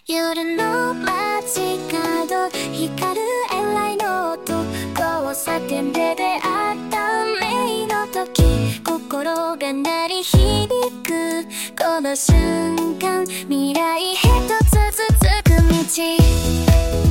夜の街角光るエライの音、交差点で出会ったメイの時、心が鳴り響くこの瞬間、未来へと続く道。